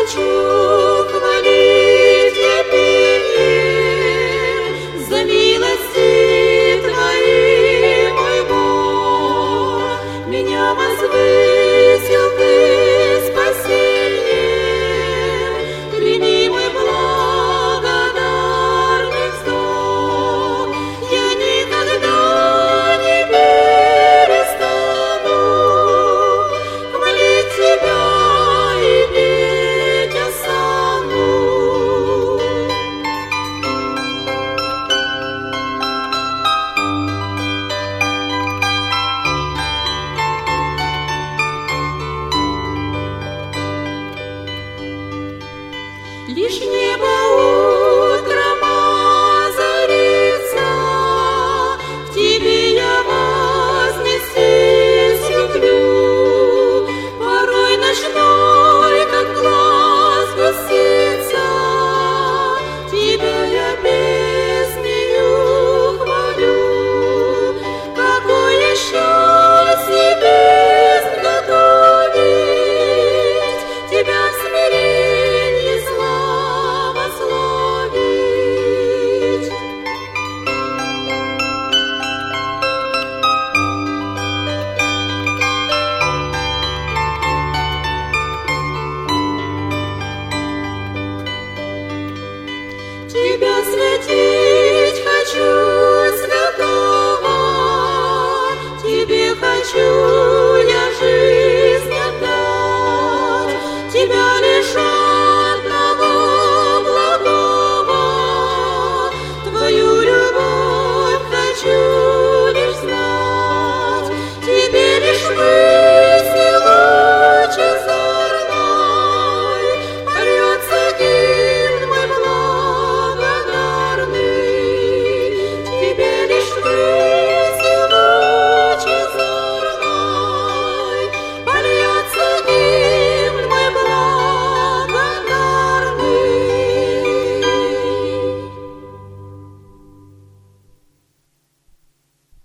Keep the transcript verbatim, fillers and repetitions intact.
хочу хвалить теперь за милости Твои, мой Бог, меня возвысил Ты спасение, прими мой благодарный вздох. Я никогда не перестану хвалить Тебя и петь осанну. Лишь небо